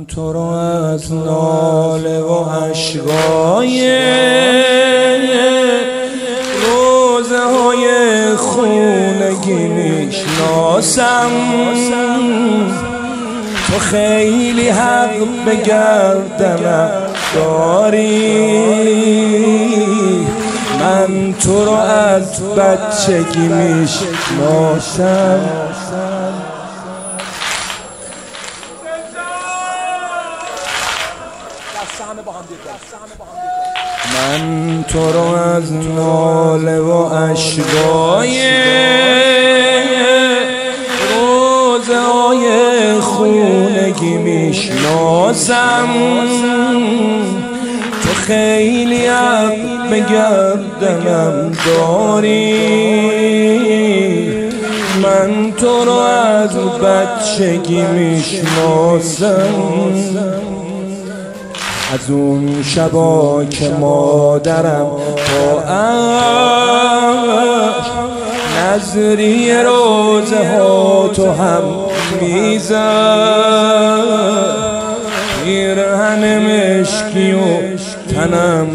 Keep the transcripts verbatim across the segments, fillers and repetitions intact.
تو رو از ناله و اشکای روزه های خونگی میشناسم. تو خیلی حق به گردنم داری، من تو رو از بچگی میشناسم. من تو رو از ناله و اشکای روزه های خونگی میشناسم. تو خیلی حق به گردنم داری، من تو رو از بچگی میشناسم. از اون شبا که مادرم با عشق نظری روزه ها تو هم میزد، پیرهن مشکی و تنم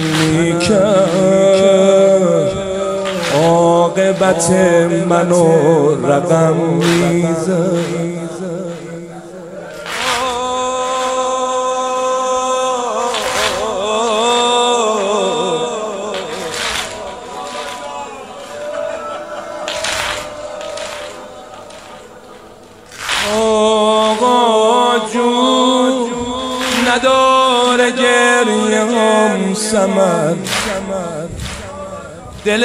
میکرد، عاقبت منو رقم میزد. آقا جون نداره گریه هم سمن، دل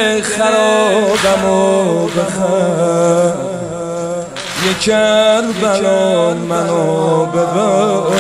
خرابمو بخر، یه کربلا منو ببر.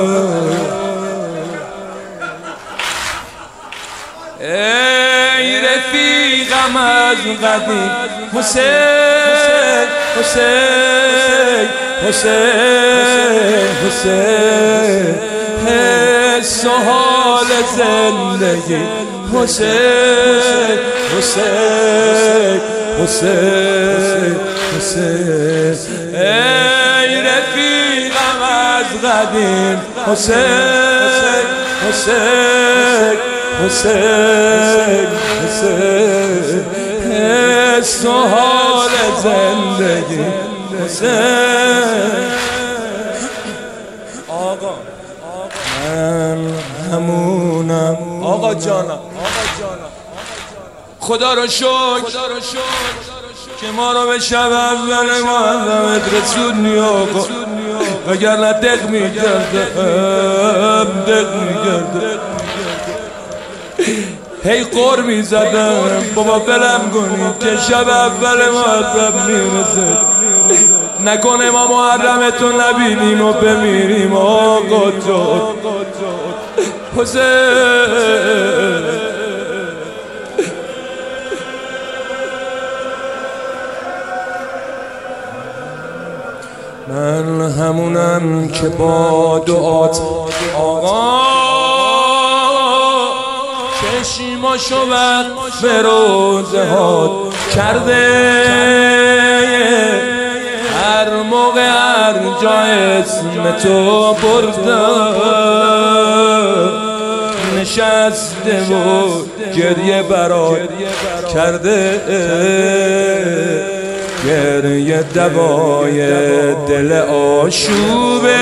ای رفیقم از قدیم حسین حسین حسین حسین، حس و حال زندگی حسین حسین حسین حسین. ای رفیقم از قدیم حسین حسین حسین حسین، حس و حال زندگی حسین. آقا من همونم آقا جانم، خدا رو شکر که ما رو به شب اول محرمت رسوندی آقا، وگرنه دق میکردم دق میکردم هی قر میزدم بابا بلم کنید که شب اول محرم میرسه، نکنه ما محرمتو نبینیم و بمیریم آقا جان حسین. من همونم که با دعات آقا چشماشو وقف به روزه هات کرده، هر موقع هر جا اسم تو بردم نشسته و گریه برات کرده، گریه دوای دل آشوبه،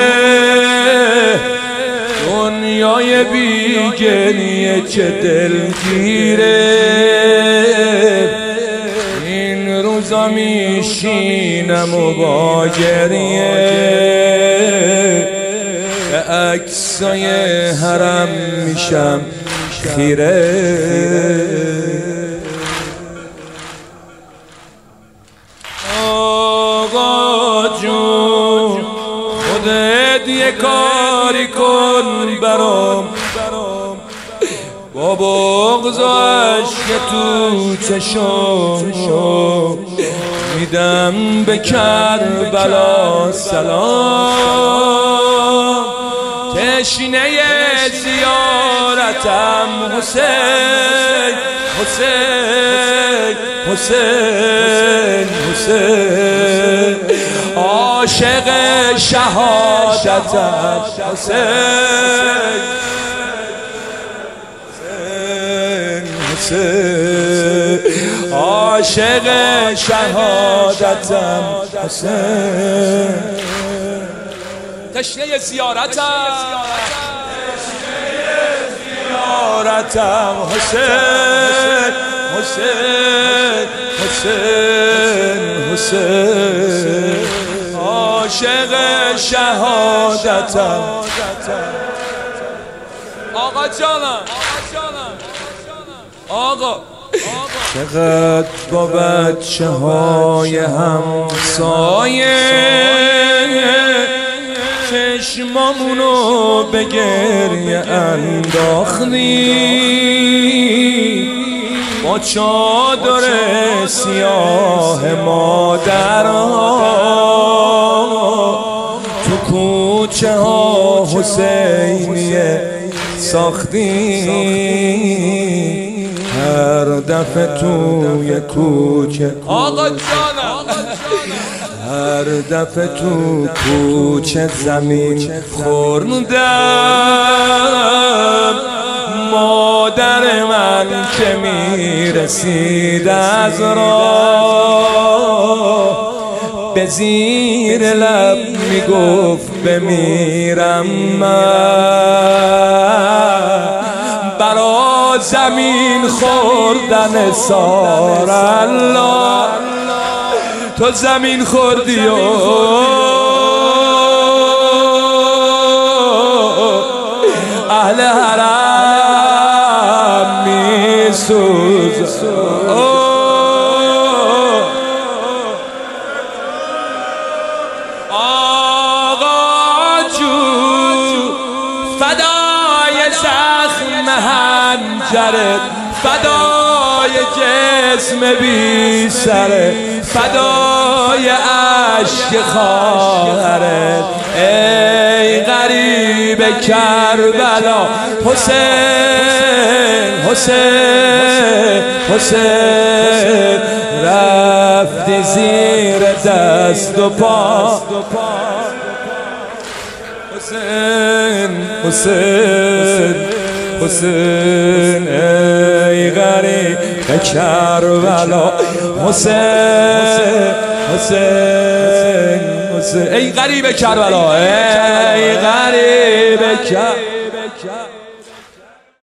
دنیای بی گریه چه دلگیره. این روزا میشینم و با گریه به عکسای حرم میشم خیره. آقا جون خودت یه کاری کن برام، با بغض و عشق تو چشم میدم به کربلا سلام، تشنه زیارتم حسین حسین حسین حسین. عاشق شهادتم حسین حسین عاشق شهادتم حسین تشنه زیارتم زیارتم حسین حسین حسین حسین عاشق شهادتم آقا جانم آقا چقدر با بچه های همسایه چشمامونو به گریه انداختی با چادر سیاه مادرها تو کوچه ها حسینیه ساختی هر دفعه توی کوچه آقا جانم هر دفعه تو کوچه زمین خوردم مادر من که میرسید از راه به زیر لب میگفت بمیرم من برا زمین خوردن سار الله تو زمین خوردی و اهل حرم میسوز آقا جو فدای زخم حنجرت فدای جسم بی سرت فدای عشق خواهرت ای غریب کربلا حسین حسین حسین رفتی زیر دست و پا حسین حسین حسین ای غریب کربلا حسین حسین حسین ای غریب کربلا ای غریب کربلا